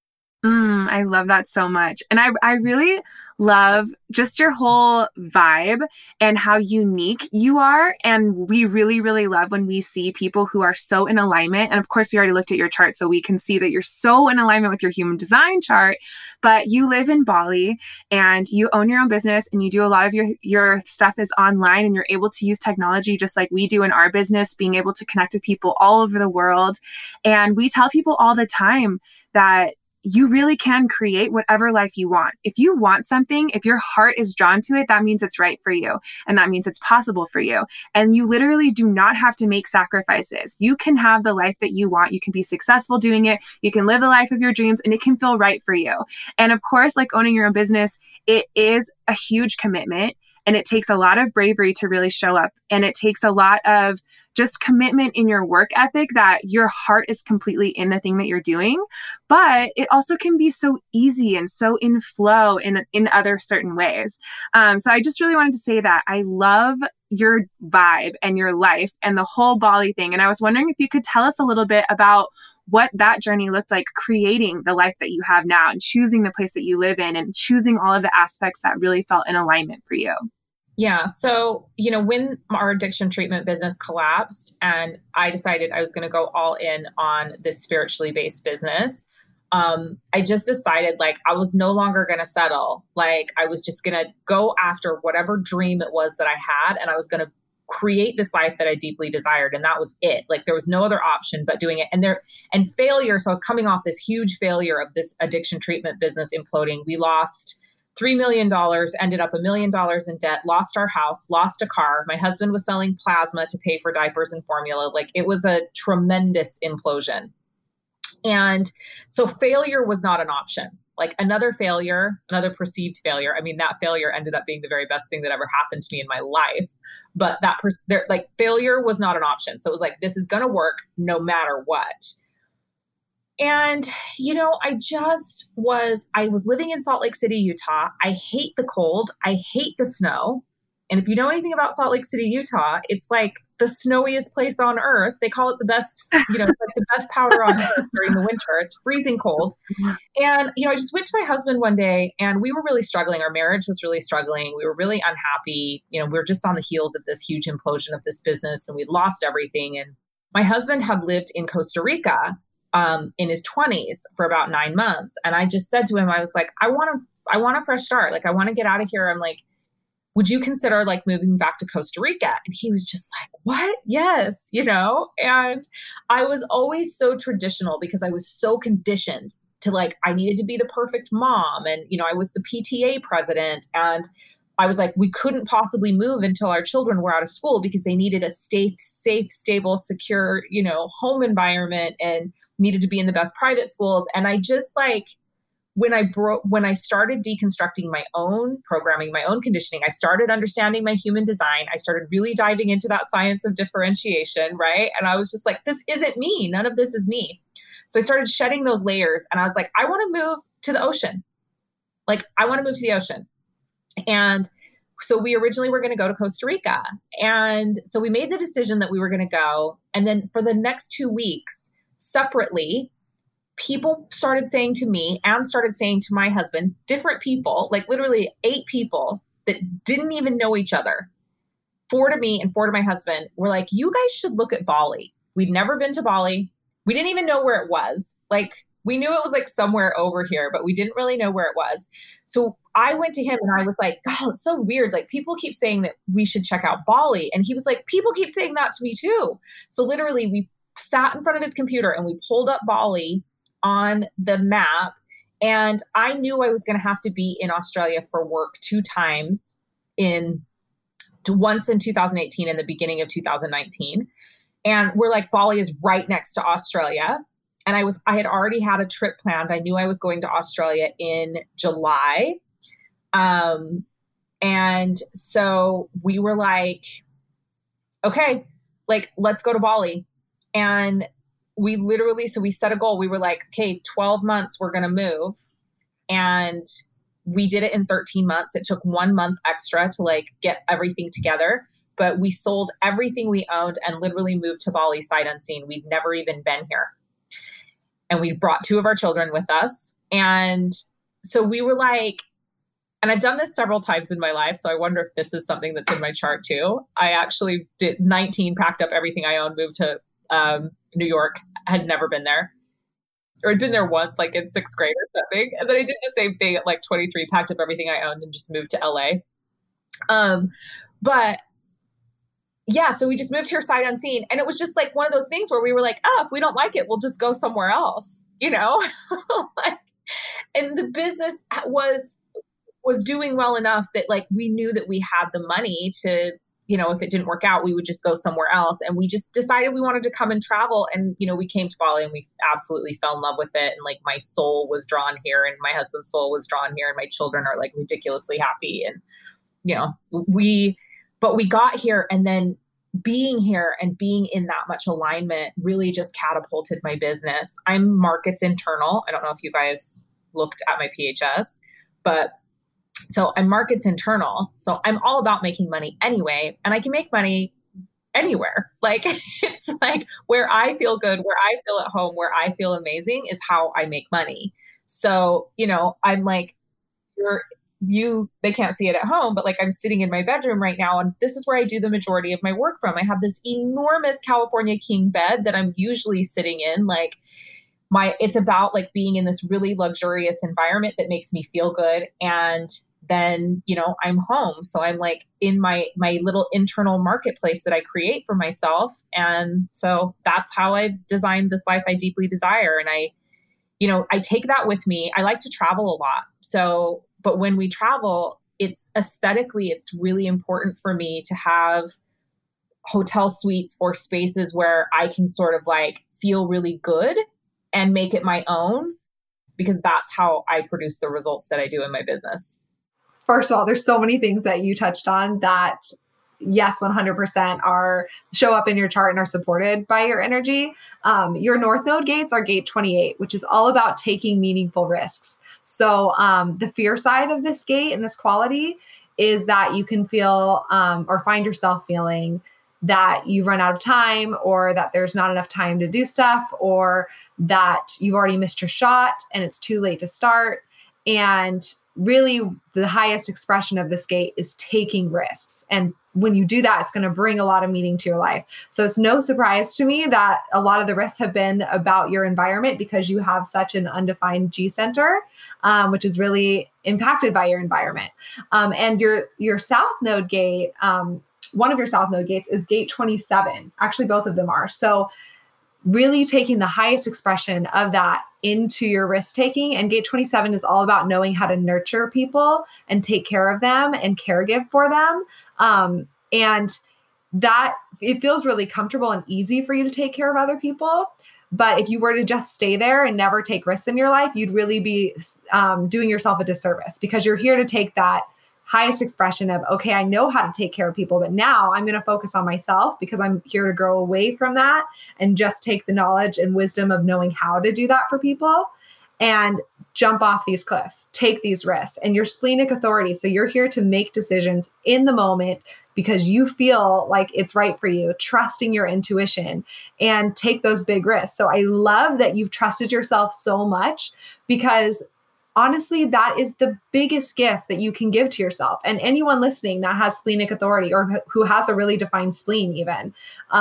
I love that so much. And I really love just your whole vibe and how unique you are. And we really, really love when we see people who are so in alignment. And of course, we already looked at your chart, so we can see that you're so in alignment with your human design chart. But you live in Bali and you own your own business and you do a lot of your stuff is online, and you're able to use technology just like we do in our business, being able to connect with people all over the world. And we tell people all the time that you really can create whatever life you want. If you want something, if your heart is drawn to it, that means it's right for you. And that means it's possible for you. And you literally do not have to make sacrifices. You can have the life that you want. You can be successful doing it. You can live the life of your dreams, and it can feel right for you. And of course, owning your own business, it is a huge commitment. And it takes a lot of bravery to really show up. And it takes a lot of just commitment in your work ethic that your heart is completely in the thing that you're doing. But it also can be so easy and so in flow in other certain ways. So I just really wanted to say that I love your vibe and your life and the whole Bali thing. And I was wondering if you could tell us a little bit about what that journey looked like, creating the life that you have now and choosing the place that you live in and choosing all of the aspects that really felt in alignment for you. Yeah. So, when our addiction treatment business collapsed and I decided I was going to go all in on this spiritually based business, I just decided I was no longer going to settle. I was just going to go after whatever dream it was that I had, and I was going to create this life that I deeply desired. And that was it. There was no other option but doing it. And failure. So I was coming off this huge failure of this addiction treatment business imploding. We lost $3 million, ended up $1 million in debt, lost our house, lost a car. My husband was selling plasma to pay for diapers and formula. It was a tremendous implosion. And so failure was not an option. Another failure, another perceived failure. I mean, that failure ended up being the very best thing that ever happened to me in my life. But failure was not an option. So it was this is going to work no matter what. And, I was living in Salt Lake City, Utah. I hate the cold. I hate the snow. And if you know anything about Salt Lake City, Utah, it's the snowiest place on earth. They call it the best, the best powder on earth during the winter. It's freezing cold. And, I just went to my husband one day and we were really struggling. Our marriage was really struggling. We were really unhappy. We were just on the heels of this huge implosion of this business and we'd lost everything. And my husband had lived in Costa Rica in his 20s for about 9 months. And I just said to him, I was like, I want a fresh start. I want to get out of here. I'm like, would you consider moving back to Costa Rica? And he was just like, what? Yes. And I was always so traditional because I was so conditioned to I needed to be the perfect mom. And, I was the PTA president and I was like, we couldn't possibly move until our children were out of school because they needed a safe, stable, secure, home environment and needed to be in the best private schools. And I just like, when I started deconstructing my own programming, my own conditioning, I started understanding my human design. I started really diving into that science of differentiation, right? And I was just like, this isn't me. None of this is me. So I started shedding those layers and I was like, I want to move to the ocean. Like, I want to move to the ocean. And so we originally were going to go to Costa Rica. And so we made the decision that we were going to go. And then for the next 2 weeks, separately, people started saying to me and started saying to my husband, different people, like literally 8 people that didn't even know each other, 4 to me and 4 to my husband, were like, you guys should look at Bali. We'd never been to Bali. We didn't even know where it was. Like, we knew it was like somewhere over here, but we didn't really know where it was. So I went to him and I was like, God, it's so weird. Like, people keep saying that we should check out Bali. And he was like, people keep saying that to me too. So literally we sat in front of his computer and we pulled up Bali on the map. And I knew I was going to have to be in Australia for work 2 times, once in 2018 and the beginning of 2019. And we're like, Bali is right next to Australia. And I had already had a trip planned. I knew I was going to Australia in July. And so we were like, okay, like, let's go to Bali. And we set a goal. We were like, okay, 12 months, we're going to move. And we did it in 13 months. It took 1 month extra to like get everything together. But we sold everything we owned and literally moved to Bali sight unseen. We'd never even been here. And we brought 2 of our children with us. And so we were like, and I've done this several times in my life, so I wonder if this is something that's in my chart too. I actually did 19, packed up everything I owned, moved to New York, had never been there. Or I'd been there once, like in 6th grade or something. And then I did the same thing at like 23, packed up everything I owned and just moved to LA. But yeah, so we just moved here sight unseen. And it was just like one of those things where we were like, oh, if we don't like it, we'll just go somewhere else, like, and the business was doing well enough that like, we knew that we had the money to, if it didn't work out, we would just go somewhere else. And we just decided we wanted to come and travel. And, we came to Bali and we absolutely fell in love with it. And like, my soul was drawn here and my husband's soul was drawn here and my children are like ridiculously happy. And, but we got here, and then being here and being in that much alignment really just catapulted my business. I'm markets internal. I don't know if you guys looked at my PHS, but so I'm markets internal. So I'm all about making money anyway, and I can make money anywhere. Like, it's like where I feel good, where I feel at home, where I feel amazing is how I make money. So, I'm like, they can't see it at home, but like, I'm sitting in my bedroom right now, and this is where I do the majority of my work from. I have this enormous California king bed that I'm usually sitting in. Like, it's about like being in this really luxurious environment that makes me feel good. And then, I'm home. So I'm like in my little internal marketplace that I create for myself. And so that's how I've designed this life I deeply desire. And I take that with me. I like to travel a lot. So, but when we travel, it's really important for me to have hotel suites or spaces where I can sort of like feel really good and make it my own, because that's how I produce the results that I do in my business. First of all, there's so many things that you touched on that, yes, 100% show up in your chart and are supported by your energy. Your North Node gates are gate 28, which is all about taking meaningful risks. So the fear side of this gate and this quality is that you can feel or find yourself feeling that you've run out of time, or that there's not enough time to do stuff, or that you've already missed your shot and it's too late to start. And really the highest expression of this gate is taking risks. And when you do that, it's going to bring a lot of meaning to your life. So it's no surprise to me that a lot of the risks have been about your environment, because you have such an undefined G center, which is really impacted by your environment. And your South Node gate, one of your South Node gates is gate 27. Actually, both of them are. So really taking the highest expression of that into your risk taking. And Gate 27 is all about knowing how to nurture people and take care of them and caregive for them. And that it feels really comfortable and easy for you to take care of other people. But if you were to just stay there and never take risks in your life, you'd really be doing yourself a disservice, because you're here to take that highest expression of, okay, I know how to take care of people, but now I'm going to focus on myself because I'm here to grow away from that and just take the knowledge and wisdom of knowing how to do that for people and jump off these cliffs, take these risks. And you're splenic authority. So you're here to make decisions in the moment because you feel like it's right for you, trusting your intuition and take those big risks. So I love that you've trusted yourself so much, because honestly, that is the biggest gift that you can give to yourself. And anyone listening that has splenic authority or who has a really defined spleen even,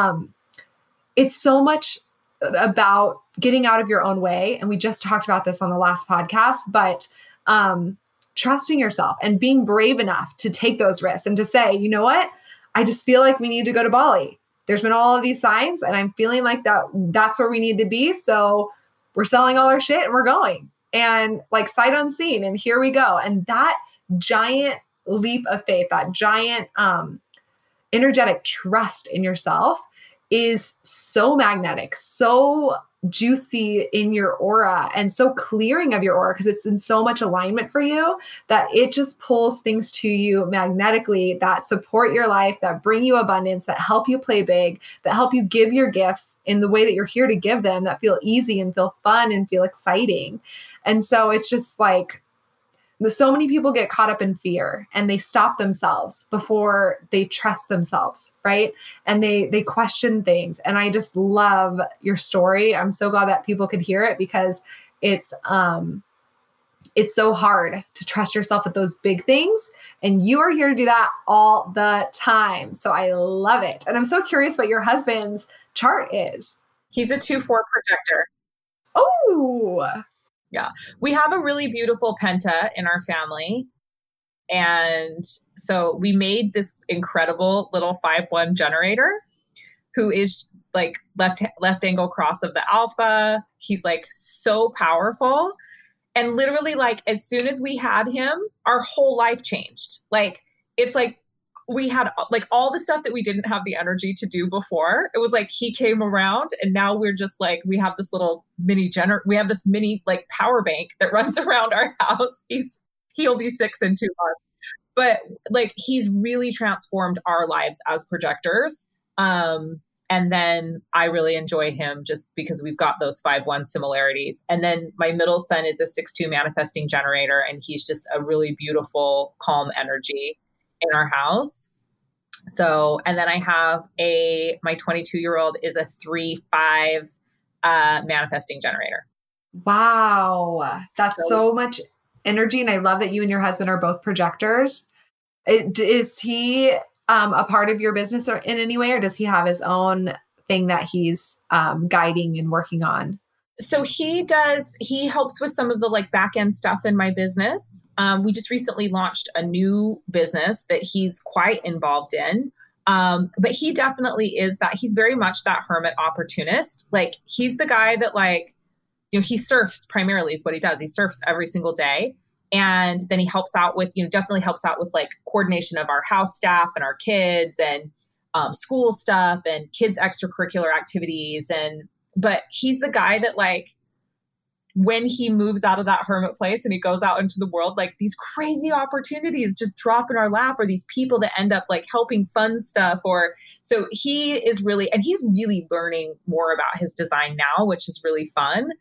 it's so much about getting out of your own way. And we just talked about this on the last podcast, but trusting yourself and being brave enough to take those risks and to say, you know what, I just feel like we need to go to Bali. There's been all of these signs and I'm feeling like that's where we need to be. So we're selling all our shit and we're going. And like sight unseen, and here we go. And that giant leap of faith, that giant energetic trust in yourself is so magnetic, so juicy in your aura, and so clearing of your aura because it's in so much alignment for you that it just pulls things to you magnetically that support your life, that bring you abundance, that help you play big, that help you give your gifts in the way that you're here to give them, that feel easy and feel fun and feel exciting. And so it's just like, so many people get caught up in fear and they stop themselves before they trust themselves, right? And they question things. And I just love your story. I'm so glad that people could hear it, because it's so hard to trust yourself with those big things. And you are here to do that all the time. So I love it. And I'm so curious what your husband's chart is. He's a 2-4 projector. Oh, yeah. We have a really beautiful Penta in our family. And so we made this incredible little 5-1 generator who is like left angle cross of the alpha. He's like so powerful. And literally like as soon as we had him, our whole life changed. Like it's like we had like all the stuff that we didn't have the energy to do before. It was like he came around and now we're just like, we have this little we have this mini like power bank that runs around our house. He'll be 6 in 2 months. But like he's really transformed our lives as projectors. And then I really enjoy him just because we've got those 5-1 similarities. And then my middle son is a 6-2 manifesting generator, and he's just a really beautiful, calm energy in our house. So, and then I have my 22-year-old is a 3-5 manifesting generator. Wow. That's so much energy. And I love that you and your husband are both projectors. Is he a part of your business or in any way, or does he have his own thing that he's guiding and working on? So he helps with some of the like back end stuff in my business. We just recently launched a new business that he's quite involved in. But he definitely is he's very much that hermit opportunist. Like he's the guy that like, he surfs primarily is what he does. He surfs every single day. And then he helps out with, definitely helps out with like coordination of our house staff and our kids and school stuff and kids' extracurricular activities. But he's the guy that like, when he moves out of that hermit place and he goes out into the world, like these crazy opportunities just drop in our lap, or these people that end up like helping fund stuff. So he is really, and he's really learning more about his design now, which is really fun.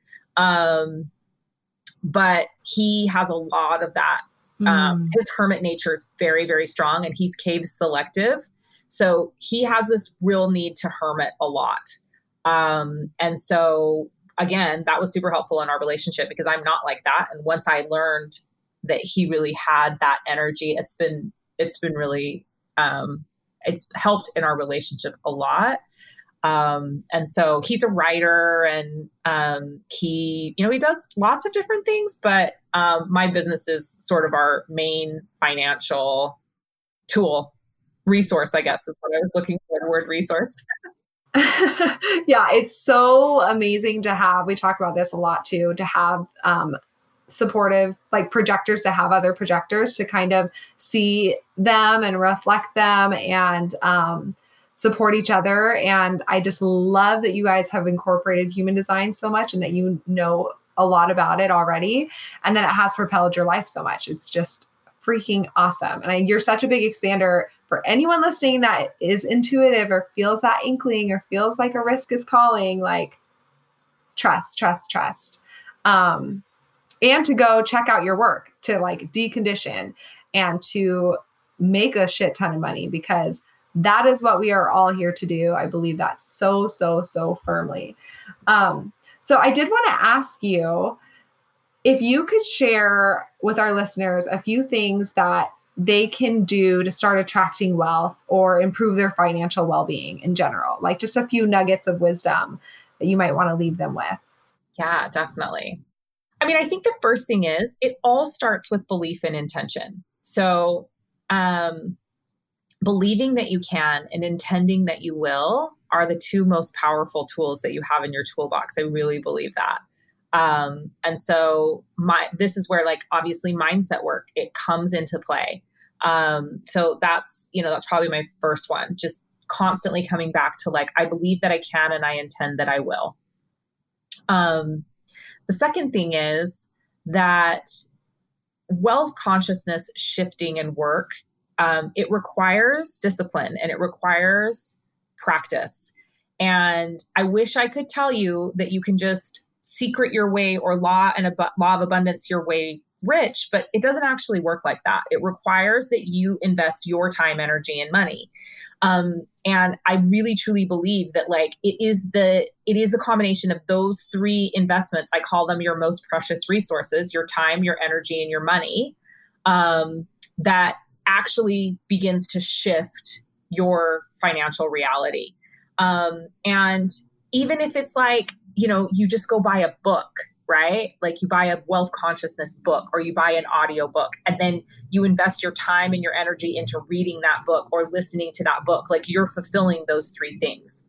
But he has a lot of that. His hermit nature is very, very strong, and he's cave selective. So he has this real need to hermit a lot. And so again, that was super helpful in our relationship because I'm not like that. And once I learned that he really had that energy, it's been really, it's helped in our relationship a lot. And so he's a writer, and he does lots of different things, but my business is sort of our main financial resource, I guess is what I was looking for, the word resource. Yeah, it's so amazing to have, we talk about this a lot too, to have supportive, like projectors, to have other projectors to kind of see them and reflect them and support each other. And I just love that you guys have incorporated human design so much and that you know a lot about it already. And that it has propelled your life so much. It's just freaking awesome. And you're such a big expander. For anyone listening that is intuitive or feels that inkling or feels like a risk is calling, like trust. And to go check out your work, to like decondition and to make a shit ton of money, because that is what we are all here to do. I believe that so firmly. So I did want to ask you if you could share with our listeners a few things that they can do to start attracting wealth or improve their financial well-being in general, like just a few nuggets of wisdom that you might want to leave them with. Yeah, definitely. I mean, I think the first thing is it all starts with belief and intention. So believing that you can and intending that you will are the two most powerful tools that you have in your toolbox. I really believe that. And so this is where, like, obviously mindset work, it comes into play. So that's probably my first one, just constantly coming back to like, I believe that I can, and I intend that I will. The second thing is that wealth consciousness shifting and work, it requires discipline and it requires practice. And I wish I could tell you that you can just secret your way or law of abundance your way rich, but it doesn't actually work like that. It requires that you invest your time, energy, and money. And I really truly believe that like it is the combination of those three investments. I call them your most precious resources: your time, your energy, and your money, that actually begins to shift your financial reality. And even if it's like, you just go buy a book, right? Like you buy a wealth consciousness book or you buy an audio book, and then you invest your time and your energy into reading that book or listening to that book. Like you're fulfilling those three things.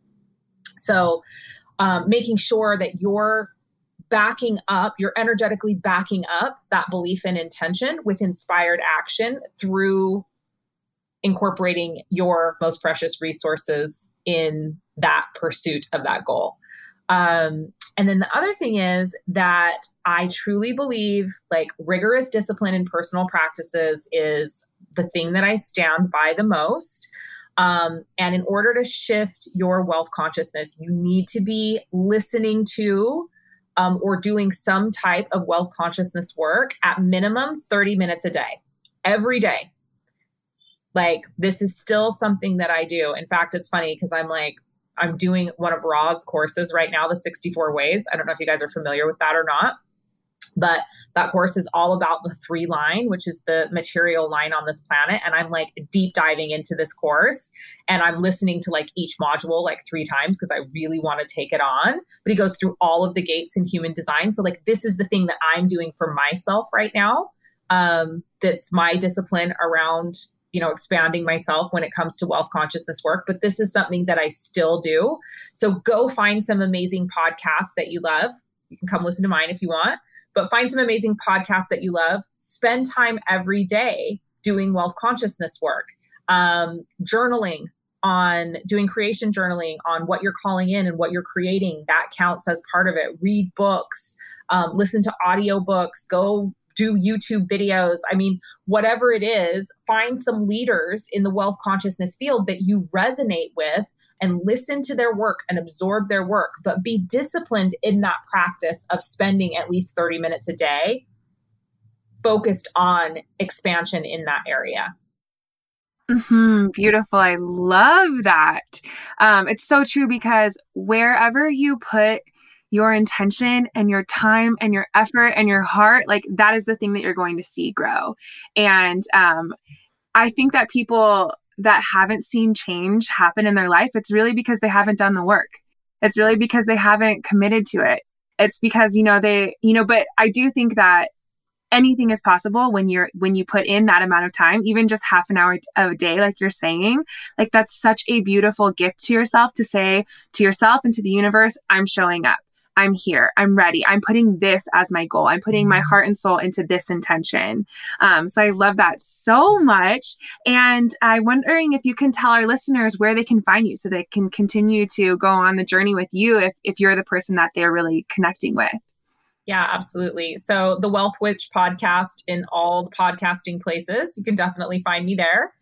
So making sure that you're energetically backing up that belief and intention with inspired action through incorporating your most precious resources in that pursuit of that goal. And then the other thing is that I truly believe like rigorous discipline in personal practices is the thing that I stand by the most. And in order to shift your wealth consciousness, you need to be listening to or doing some type of wealth consciousness work at minimum 30 minutes a day, every day. Like this is still something that I do. In fact, it's funny because I'm doing one of Ra's courses right now, the 64 Ways. I don't know if you guys are familiar with that or not, but that course is all about the 3 line, which is the material line on this planet. And I'm like deep diving into this course and I'm listening to like each module like 3 times because I really want to take it on. But he goes through all of the gates in human design. So like, this is the thing that I'm doing for myself right now. That's my discipline around expanding myself when it comes to wealth consciousness work, but this is something that I still do. So go find some amazing podcasts that you love. You can come listen to mine if you want, but find some amazing podcasts that you love. Spend time every day doing wealth consciousness work, journaling on doing creation journaling on what you're calling in and what you're creating. That counts as part of it. Read books, listen to audiobooks, go do YouTube videos. I mean, whatever it is, find some leaders in the wealth consciousness field that you resonate with and listen to their work and absorb their work, but be disciplined in that practice of spending at least 30 minutes a day focused on expansion in that area. Beautiful. I love that. It's so true because wherever you put your intention and your time and your effort and your heart, like that is the thing that you're going to see grow. And I think that people that haven't seen change happen in their life, it's really because they haven't done the work. It's really because they haven't committed to it. It's because, but I do think that anything is possible when you put in that amount of time, even just half an hour a day, like you're saying. Like, that's such a beautiful gift to yourself, to say to yourself and to the universe, I'm showing up. I'm here. I'm ready. I'm putting this as my goal. I'm putting my heart and soul into this intention. So I love that so much. And I'm wondering if you can tell our listeners where they can find you so they can continue to go on the journey with you if you're the person that they're really connecting with. Yeah, absolutely. So the Wealth Witch podcast in all the podcasting places, you can definitely find me there.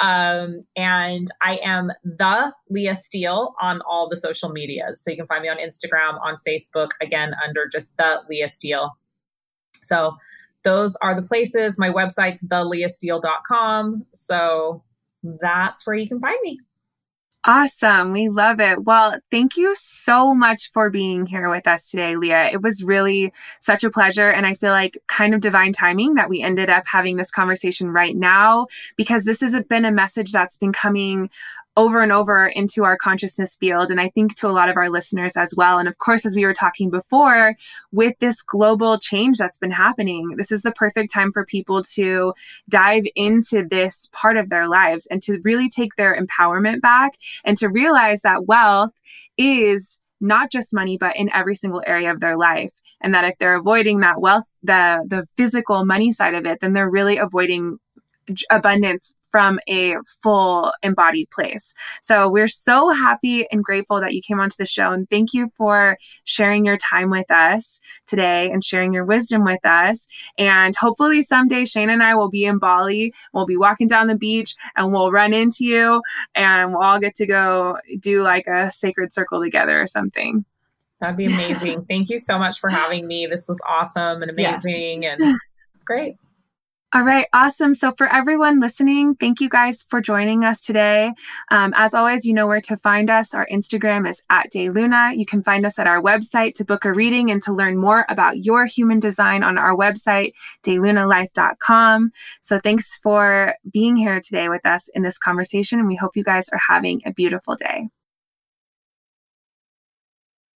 And I am the Leah Steele on all the social medias. So you can find me on Instagram, on Facebook, again, under just the Leah Steele. So those are the places. My website's theleahsteele.com. So that's where you can find me. Awesome. We love it. Well, thank you so much for being here with us today, Leah. It was really such a pleasure. And I feel like kind of divine timing that we ended up having this conversation right now, because this has been a message that's been coming over and over into our consciousness field. And I think to a lot of our listeners as well. And of course, as we were talking before, with this global change that's been happening, this is the perfect time for people to dive into this part of their lives and to really take their empowerment back and to realize that wealth is not just money, but in every single area of their life. And that if they're avoiding that wealth, the physical money side of it, then they're really avoiding abundance from a full embodied place. So we're so happy and grateful that you came onto the show. And thank you for sharing your time with us today and sharing your wisdom with us. And hopefully someday Shana and I will be in Bali. We'll be walking down the beach and we'll run into you and we'll all get to go do like a sacred circle together or something. That'd be amazing. Thank you so much for having me. This was awesome and amazing and great. All right. Awesome. So for everyone listening, thank you guys for joining us today. As always, you know where to find us. Our Instagram is @DayLuna. You can find us at our website to book a reading and to learn more about your human design on our website, daylunalife.com. So thanks for being here today with us in this conversation. And we hope you guys are having a beautiful day.